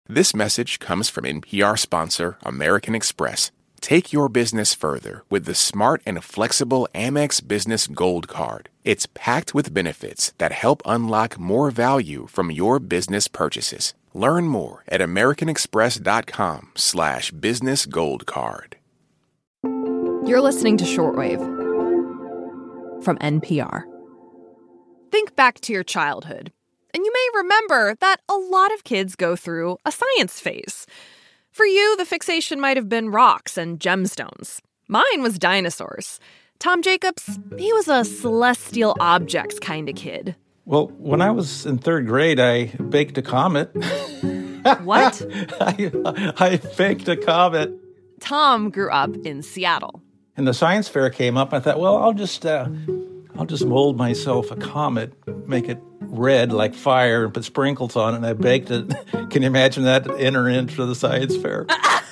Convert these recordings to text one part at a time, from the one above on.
This message comes from NPR sponsor American Express. Take your business further with the smart and flexible Amex Business Gold Card. It's packed with benefits that help unlock more value from your business purchases. Learn more at americanexpress.com/business gold card. You're listening to Shortwave from NPR. Think back to your childhood, and you may remember that a lot of kids go through a science phase. For you, the fixation might have been rocks and gemstones. Mine was dinosaurs. Tom Jacobs, he was a celestial objects kind of kid. Well, when I was in third grade, I baked a comet. What? I baked a comet. Tom grew up in Seattle. And the science fair came up. I thought, well, I'll just mold myself a comet, make it red like fire, and put sprinkles on it, and I baked it. Can you imagine that? Enter into the science fair.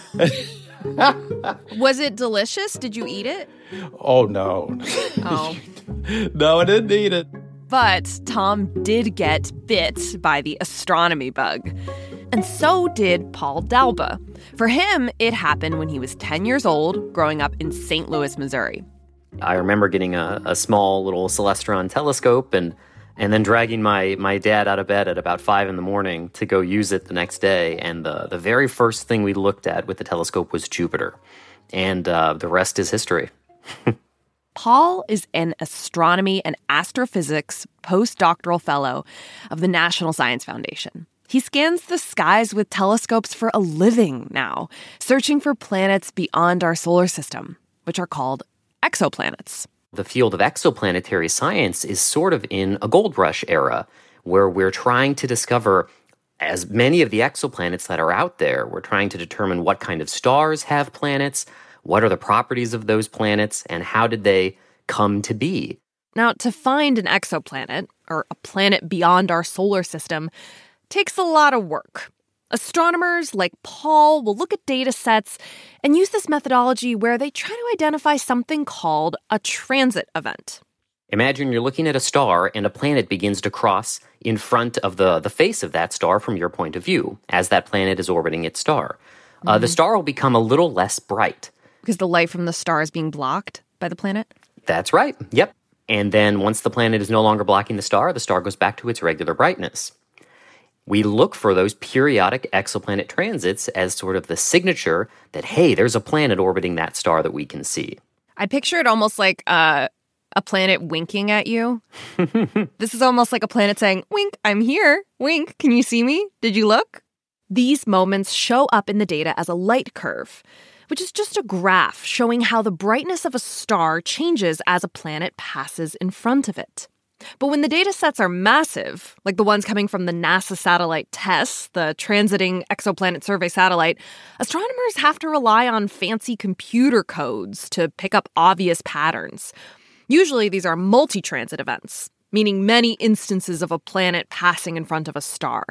Was it delicious? Did you eat it? Oh, no. Oh. No, I didn't eat it. But Tom did get bit by the astronomy bug. And so did Paul Dalba. For him, it happened when he was 10 years old, growing up in St. Louis, Missouri. I remember getting a small little Celestron telescope and then dragging my dad out of bed at about 5 a.m. to go use it the next day. And the very first thing we looked at with the telescope was Jupiter. And the rest is history. Paul is an astronomy and astrophysics postdoctoral fellow of the National Science Foundation. He scans the skies with telescopes for a living now, searching for planets beyond our solar system, which are called exoplanets. The field of exoplanetary science is sort of in a gold rush era, where we're trying to discover as many of the exoplanets that are out there. We're trying to determine what kind of stars have planets, what are the properties of those planets, and how did they come to be? Now, to find an exoplanet, or a planet beyond our solar system, takes a lot of work. Astronomers like Paul will look at data sets and use this methodology where they try to identify something called a transit event. Imagine you're looking at a star and a planet begins to cross in front of the face of that star from your point of view as that planet is orbiting its star. The star will become a little less bright. Because the light from the star is being blocked by the planet? That's right. Yep. And then once the planet is no longer blocking the star goes back to its regular brightness. We look for those periodic exoplanet transits as sort of the signature that, hey, there's a planet orbiting that star that we can see. I picture it almost like a planet winking at you. This is almost like a planet saying, wink, I'm here. Wink, can you see me? Did you look? These moments show up in the data as a light curve, which is just a graph showing how the brightness of a star changes as a planet passes in front of it. But when the data sets are massive, like the ones coming from the NASA satellite TESS, the Transiting Exoplanet Survey satellite, astronomers have to rely on fancy computer codes to pick up obvious patterns. Usually these are multi-transit events, meaning many instances of a planet passing in front of a star.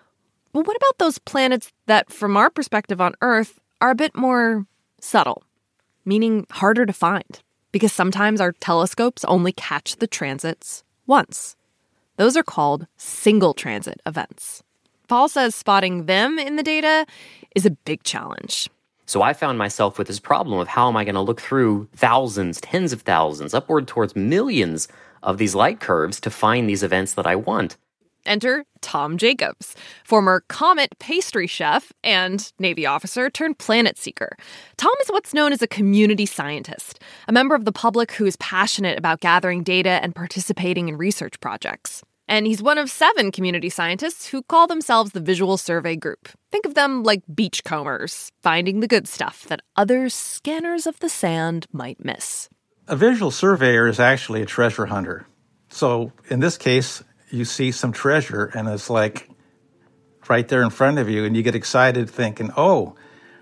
But what about those planets that, from our perspective on Earth, are a bit more subtle, meaning harder to find? Because sometimes our telescopes only catch the transits once. Those are called single transit events. Paul says spotting them in the data is a big challenge. So I found myself with this problem of how am I going to look through thousands, tens of thousands, upward towards millions of these light curves to find these events that I want. Enter Tom Jacobs, former Comet pastry chef and Navy officer turned planet seeker. Tom is what's known as a community scientist, a member of the public who is passionate about gathering data and participating in research projects. And he's one of 7 community scientists who call themselves the Visual Survey Group. Think of them like beachcombers, finding the good stuff that other scanners of the sand might miss. A visual surveyor is actually a treasure hunter. So in this case, you see some treasure, and it's like right there in front of you, and you get excited thinking, oh,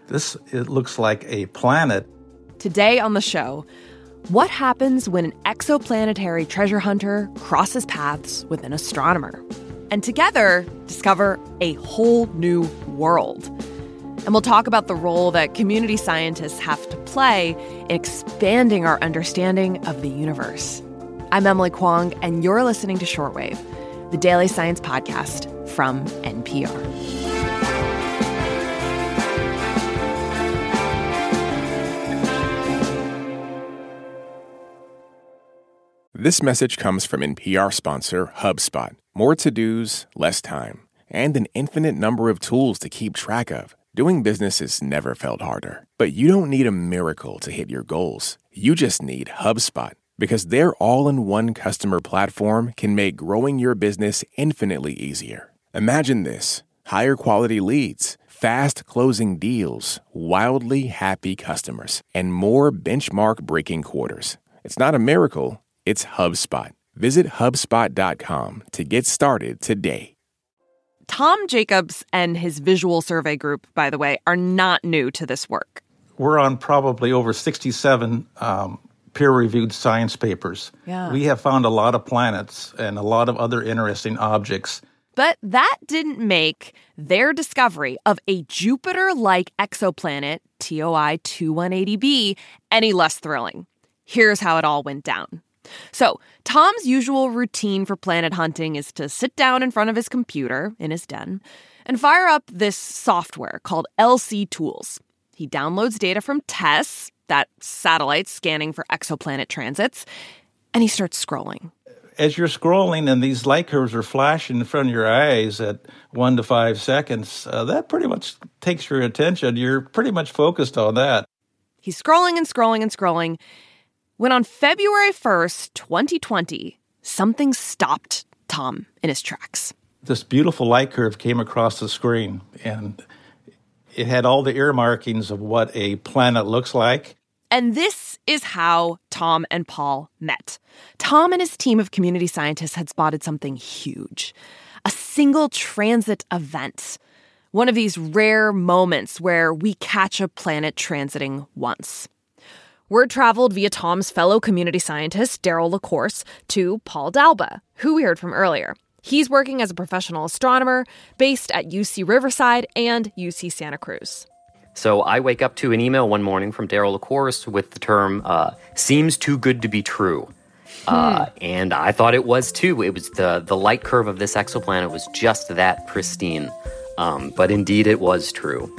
it looks like a planet. Today on the show, what happens when an exoplanetary treasure hunter crosses paths with an astronomer? And together, discover a whole new world. And we'll talk about the role that community scientists have to play in expanding our understanding of the universe. I'm Emily Kwong, and you're listening to Shortwave, the daily science podcast from NPR. This message comes from NPR sponsor HubSpot. More to-dos, less time, and an infinite number of tools to keep track of. Doing business has never felt harder. But you don't need a miracle to hit your goals. You just need HubSpot, because their all-in-one customer platform can make growing your business infinitely easier. Imagine this: higher quality leads, fast closing deals, wildly happy customers, and more benchmark-breaking quarters. It's not a miracle, it's HubSpot. Visit HubSpot.com to get started today. Tom Jacobs and his visual survey group, by the way, are not new to this work. We're on probably over 67 peer-reviewed science papers. Yeah. We have found a lot of planets and a lot of other interesting objects. But that didn't make their discovery of a Jupiter-like exoplanet, TOI 2180b, any less thrilling. Here's how it all went down. So, Tom's usual routine for planet hunting is to sit down in front of his computer in his den and fire up this software called LC Tools. He downloads data from TESS, that satellite scanning for exoplanet transits, and he starts scrolling. As you're scrolling and these light curves are flashing in front of your eyes at 1 to 5 seconds, that pretty much takes your attention. You're pretty much focused on that. He's scrolling and scrolling and scrolling, when on February 1st, 2020, something stopped Tom in his tracks. This beautiful light curve came across the screen, and it had all the ear markings of what a planet looks like. And this is how Tom and Paul met. Tom and his team of community scientists had spotted something huge, a single transit event, one of these rare moments where we catch a planet transiting once. Word traveled via Tom's fellow community scientist, Daryl LaCourse, to Paul Dalba, who we heard from earlier. He's working as a professional astronomer based at UC Riverside and UC Santa Cruz. So I wake up to an email one morning from Daryl LaCourse with the term, seems too good to be true. And I thought it was too. It was the light curve of this exoplanet was just that pristine. But indeed it was true.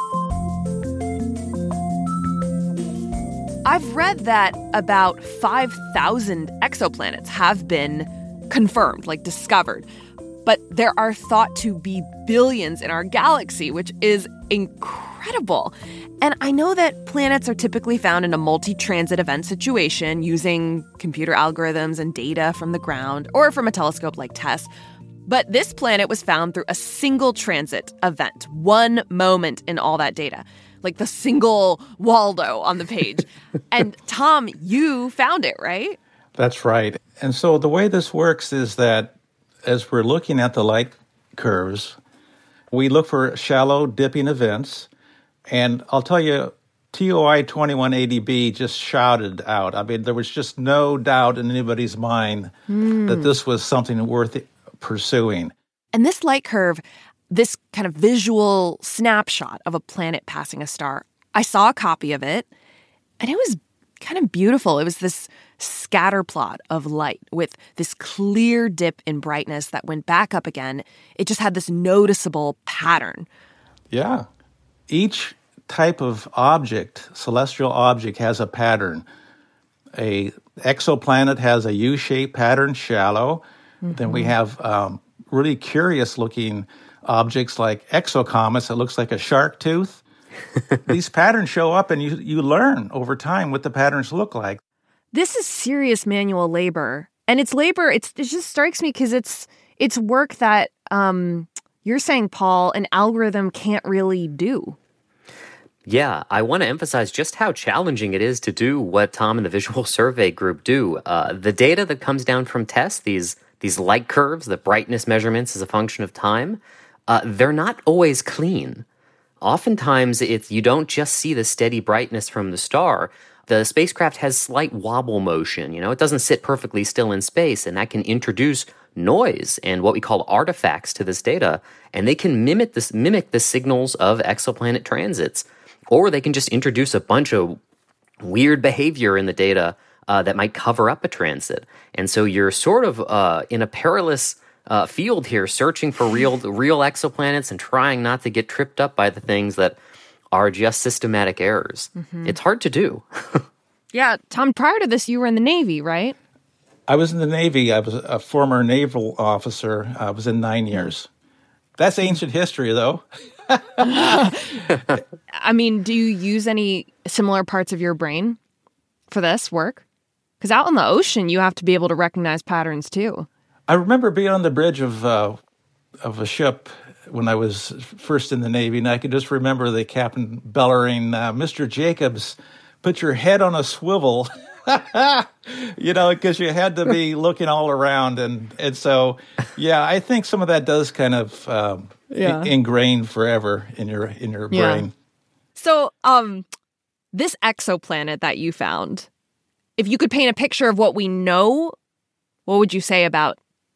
I've read that about 5,000 exoplanets have been confirmed, like discovered. But there are thought to be billions in our galaxy, which is incredible. And I know that planets are typically found in a multi-transit event situation using computer algorithms and data from the ground or from a telescope like TESS. But this planet was found through a single transit event, one moment in all that data. Like the single Waldo on the page. And Tom, you found it, right? That's right. And so the way this works is that as we're looking at the light curves, we look for shallow dipping events. And I'll tell you, TOI 2180b just shouted out. I mean, there was just no doubt in anybody's mind that this was something worth pursuing. And this light curve, this kind of visual snapshot of a planet passing a star, I saw a copy of it, and it was kind of beautiful. It was this scatter plot of light with this clear dip in brightness that went back up again. It just had this noticeable pattern. Yeah. Each type of object, celestial object, has a pattern. A exoplanet has a U-shaped pattern, shallow. Then we have really curious-looking objects like exocomets that looks like a shark tooth. These patterns show up, and you learn over time what the patterns look like. This is serious manual labor. And it's labor, it just strikes me because it's work that you're saying, Paul, an algorithm can't really do. Yeah, I want to emphasize just how challenging it is to do what Tom and the Visual Survey Group do. The data that comes down from TESS, these light curves, the brightness measurements as a function of time, they're not always clean. Oftentimes, you don't just see the steady brightness from the star. The spacecraft has slight wobble motion. It doesn't sit perfectly still in space, and that can introduce noise and what we call artifacts to this data, and they can mimic the signals of exoplanet transits, or they can just introduce a bunch of weird behavior in the data that might cover up a transit. And so you're sort of in a perilous field here, searching for real exoplanets and trying not to get tripped up by the things that are just systematic errors. It's hard to do. Yeah, Tom, prior to this, you were in the Navy, right? I was in the Navy. I was a former naval officer. I was in 9 years. That's ancient history, though. I mean, do you use any similar parts of your brain for this work? Because out in the ocean, you have to be able to recognize patterns, too. I remember being on the bridge of a ship when I was first in the Navy, and I could just remember the captain bellowing, "Mr. Jacobs, put your head on a swivel," because you had to be looking all around. And so, yeah, I think some of that does kind of ingrain forever in your brain. So, this exoplanet that you found, if you could paint a picture of what we know, what would you say about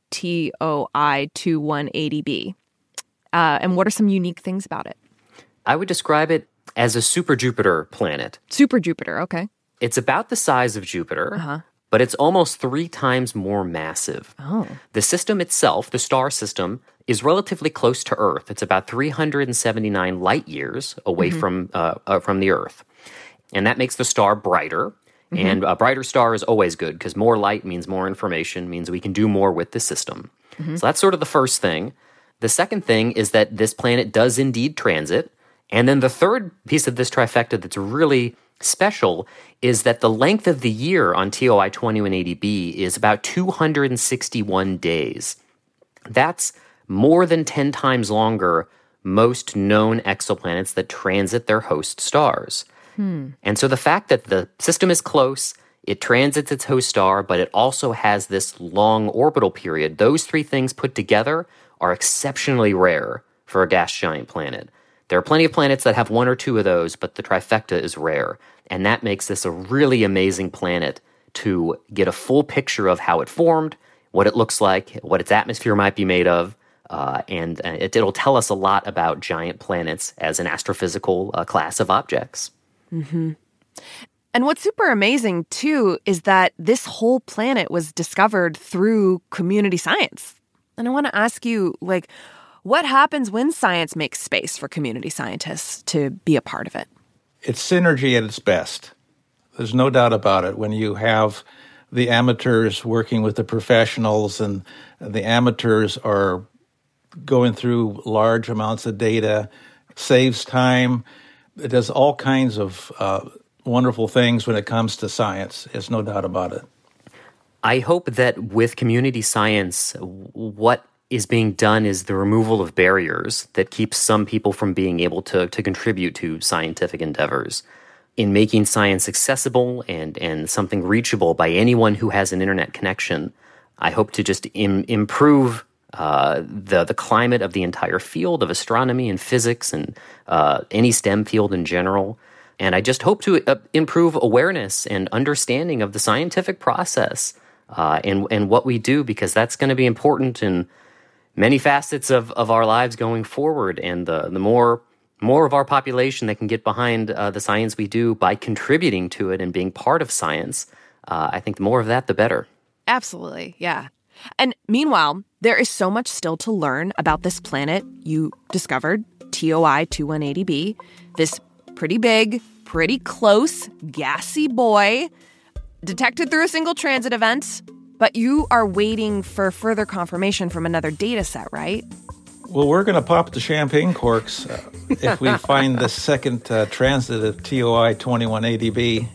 TOI 2180b? And what are some unique things about it? I would describe it as a super Jupiter planet. Super Jupiter, okay. It's about the size of Jupiter, but it's almost 3 times more massive. Oh. The system itself, the star system, is relatively close to Earth. It's about 379 light years away from the Earth. And that makes the star brighter. And a brighter star is always good because more light means more information, means we can do more with the system. So that's sort of the first thing. The second thing is that this planet does indeed transit. And then the third piece of this trifecta that's really special is that the length of the year on TOI 2180b is about 261 days. That's more than 10 times longer most known exoplanets that transit their host stars. And so the fact that the system is close, it transits its host star, but it also has this long orbital period, those 3 things put together are exceptionally rare for a gas giant planet. There are plenty of planets that have 1 or 2 of those, but the trifecta is rare. And that makes this a really amazing planet to get a full picture of how it formed, what it looks like, what its atmosphere might be made of, and it'll tell us a lot about giant planets as an astrophysical class of objects. And what's super amazing, too, is that this whole planet was discovered through community science. And I want to ask you, what happens when science makes space for community scientists to be a part of it? It's synergy at its best. There's no doubt about it. When you have the amateurs working with the professionals and the amateurs are going through large amounts of data, saves time, it does all kinds of wonderful things when it comes to science. There's no doubt about it. I hope that with community science, what is being done is the removal of barriers that keeps some people from being able to contribute to scientific endeavors. In making science accessible and something reachable by anyone who has an internet connection, I hope to just improve the climate of the entire field of astronomy and physics and any STEM field in general. And I just hope to improve awareness and understanding of the scientific process and what we do, because that's going to be important in many facets of our lives going forward. And the more of our population that can get behind the science we do by contributing to it and being part of science, I think the more of that, the better. Absolutely, yeah. And meanwhile, there is so much still to learn about this planet you discovered, TOI 2180b, this pretty big, pretty close, gassy boy, detected through a single transit event. But you are waiting for further confirmation from another data set, right? Well, we're going to pop the champagne corks if we find the second transit of TOI 2180b.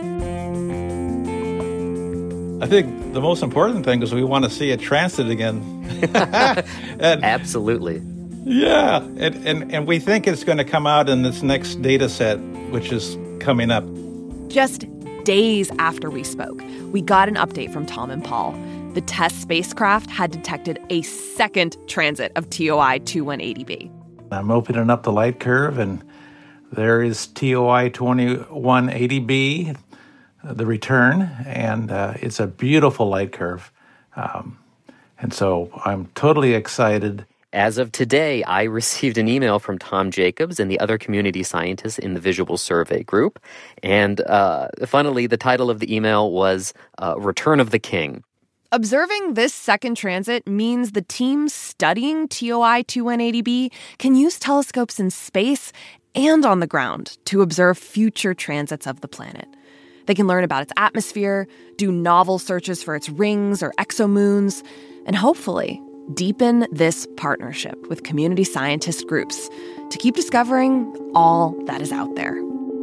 I think the most important thing is we want to see it transit again. Absolutely. Yeah, and we think it's going to come out in this next data set, which is coming up. Just days after we spoke, we got an update from Tom and Paul. The TESS spacecraft had detected a second transit of TOI 2180b. I'm opening up the light curve, and there is TOI 2180b, the return, and it's a beautiful light curve. And so I'm totally excited. As of today, I received an email from Tom Jacobs and the other community scientists in the Visual Survey group. And funnily, the title of the email was Return of the King. Observing this second transit means the team studying TOI 2180b can use telescopes in space and on the ground to observe future transits of the planet. They can learn about its atmosphere, do novel searches for its rings or exomoons, and hopefully deepen this partnership with community scientist groups to keep discovering all that is out there.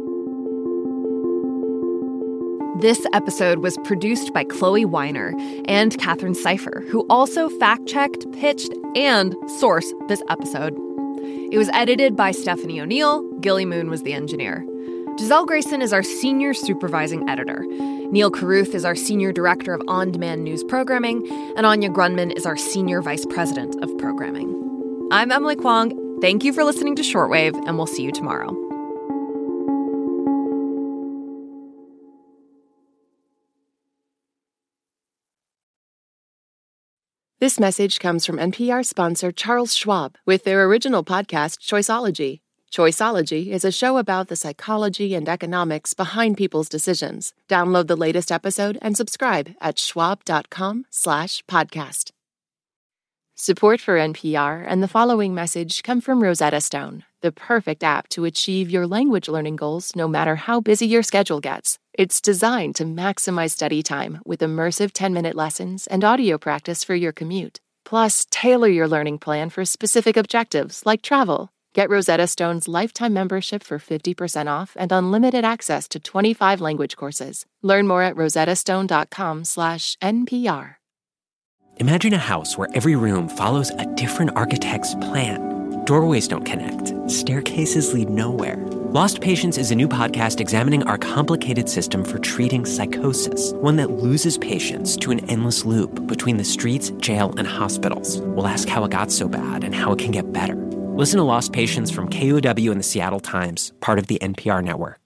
This episode was produced by Chloe Weiner and Katherine Cipher, who also fact-checked, pitched, and sourced this episode. It was edited by Stephanie O'Neill. Gilly Moon was the engineer. Giselle Grayson is our senior supervising editor. Neil Carruth is our senior director of on-demand news programming, and Anya Grunman is our senior vice president of programming. I'm Emily Kwong. Thank you for listening to Shortwave, and we'll see you tomorrow. This message comes from NPR sponsor Charles Schwab with their original podcast, Choiceology. Choiceology is a show about the psychology and economics behind people's decisions. Download the latest episode and subscribe at schwab.com/podcast. Support for NPR and the following message come from Rosetta Stone, the perfect app to achieve your language learning goals no matter how busy your schedule gets. It's designed to maximize study time with immersive 10-minute lessons and audio practice for your commute. Plus, tailor your learning plan for specific objectives like travel. Get Rosetta Stone's lifetime membership for 50% off and unlimited access to 25 language courses. Learn more at rosettastone.com/NPR. Imagine a house where every room follows a different architect's plan. Doorways don't connect. Staircases lead nowhere. Lost Patients is a new podcast examining our complicated system for treating psychosis, one that loses patients to an endless loop between the streets, jail, and hospitals. We'll ask how it got so bad and how it can get better. Listen to Lost Patients from KUOW and the Seattle Times, part of the NPR network.